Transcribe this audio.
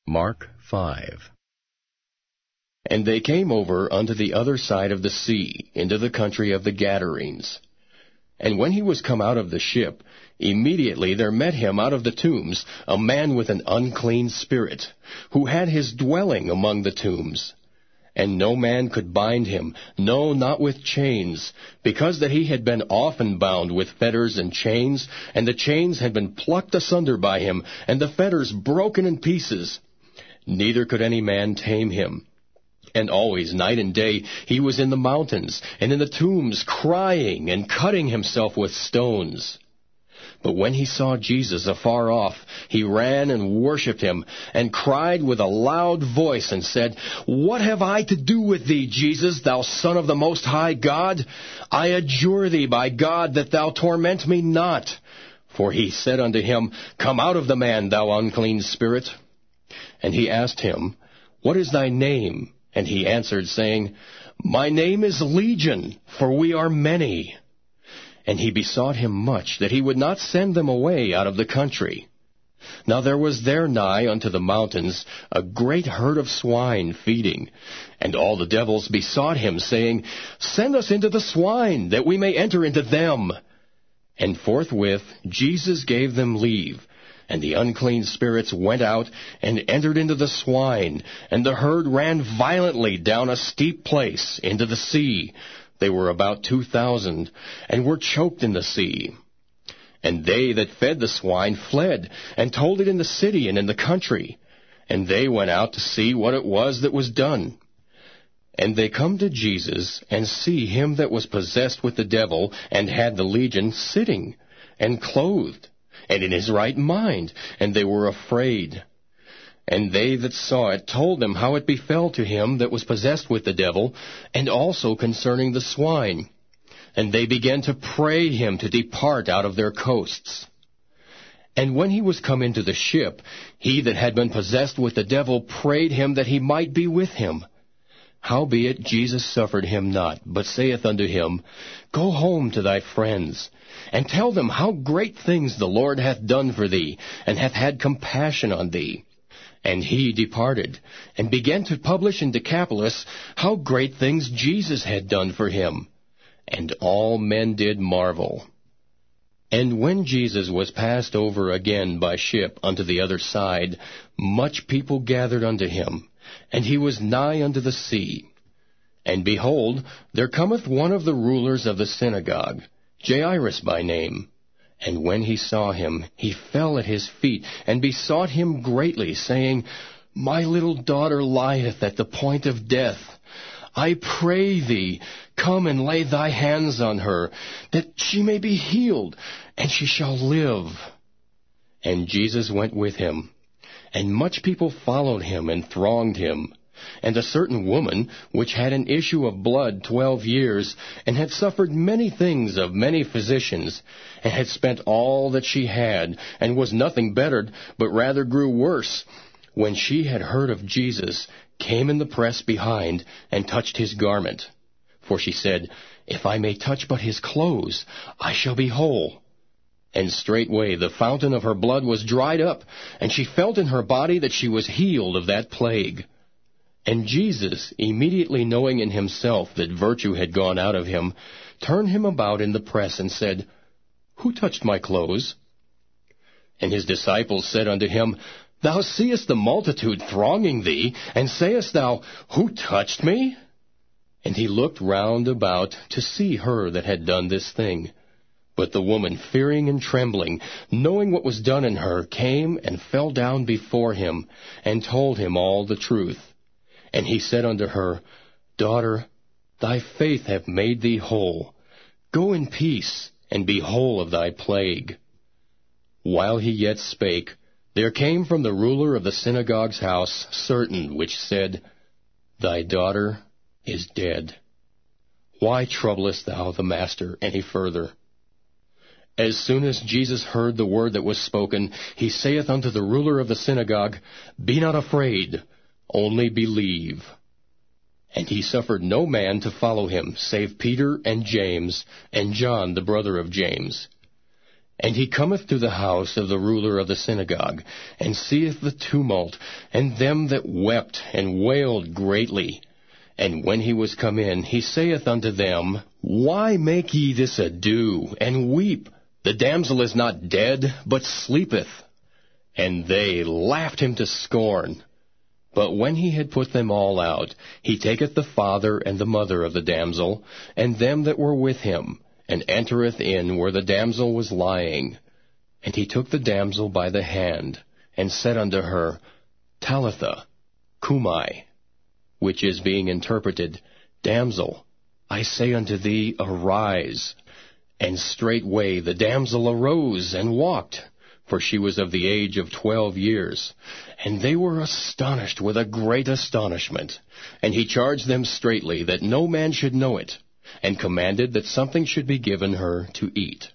Mark 5. And they came over unto the other side of the sea, into the country of the Gadarenes. And when he was come out of the ship, immediately there met him out of the tombs a man with an unclean spirit, who had his dwelling among the tombs. And no man could bind him, no, not with chains, because that he had been often bound with fetters and chains, and the chains had been plucked asunder by him, and the fetters broken in pieces. Neither could any man tame him. And always, night and day, he was in the mountains, and in the tombs, crying and cutting himself with stones. But when he saw Jesus afar off, he ran and worshipped him, and cried with a loud voice, and said, What have I to do with thee, Jesus, thou Son of the Most High God? I adjure thee by God that thou torment me not. For he said unto him, Come out of the man, thou unclean spirit. And he asked him, What is thy name? And he answered, saying, My name is Legion, for we are many. And he besought him much that he would not send them away out of the country. Now there was there nigh unto the mountains a great herd of swine feeding. And all the devils besought him, saying, Send us into the swine, that we may enter into them. And forthwith Jesus gave them leave. And the unclean spirits went out and entered into the swine, and the herd ran violently down a steep place into the sea. They were about 2,000, and were choked in the sea. And they that fed the swine fled, and told it in the city and in the country. And they went out to see what it was that was done. And they come to Jesus, and see him that was possessed with the devil, and had the legion, sitting, and clothed, and in his right mind, and they were afraid. And they that saw it told them how it befell to him that was possessed with the devil, and also concerning the swine. And they began to pray him to depart out of their coasts. And when he was come into the ship, he that had been possessed with the devil prayed him that he might be with him. Howbeit Jesus suffered him not, but saith unto him, Go home to thy friends, and tell them how great things the Lord hath done for thee, and hath had compassion on thee. And he departed, and began to publish in Decapolis how great things Jesus had done for him. And all men did marvel. And when Jesus was passed over again by ship unto the other side, much people gathered unto him, and he was nigh unto the sea. And behold, there cometh one of the rulers of the synagogue, Jairus by name. And when he saw him, he fell at his feet, and besought him greatly, saying, My little daughter lieth at the point of death. I pray thee, come and lay thy hands on her, that she may be healed, and she shall live. And Jesus went with him, and much people followed him and thronged him. And a certain woman, which had an issue of blood 12 years, and had suffered many things of many physicians, and had spent all that she had, and was nothing bettered, but rather grew worse, when she had heard of Jesus, came in the press behind, and touched his garment. For she said, If I may touch but his clothes, I shall be whole. And straightway the fountain of her blood was dried up, and she felt in her body that she was healed of that plague. And Jesus, immediately knowing in himself that virtue had gone out of him, turned him about in the press, and said, Who touched my clothes? And his disciples said unto him, Thou seest the multitude thronging thee, and sayest thou, Who touched me? And he looked round about to see her that had done this thing. But the woman, fearing and trembling, knowing what was done in her, came and fell down before him, and told him all the truth. And he said unto her, Daughter, thy faith hath made thee whole. Go in peace, and be whole of thy plague. While he yet spake, there came from the ruler of the synagogue's house certain which said, Thy daughter is dead. Why troublest thou the master any further? As soon as Jesus heard the word that was spoken, he saith unto the ruler of the synagogue, Be not afraid, only believe. And he suffered no man to follow him, save Peter and James, and John the brother of James. And he cometh to the house of the ruler of the synagogue, and seeth the tumult, and them that wept and wailed greatly. And when he was come in, he saith unto them, Why make ye this ado, and weep? The damsel is not dead, but sleepeth. And they laughed him to scorn. But when he had put them all out, he taketh the father and the mother of the damsel, and them that were with him, and entereth in where the damsel was lying. And he took the damsel by the hand, and said unto her, Talitha cumi, which is being interpreted, Damsel, I say unto thee, arise. And straightway the damsel arose and walked, for she was of the age of 12 years. And they were astonished with a great astonishment. And he charged them straitly that no man should know it, and commanded that something should be given her to eat.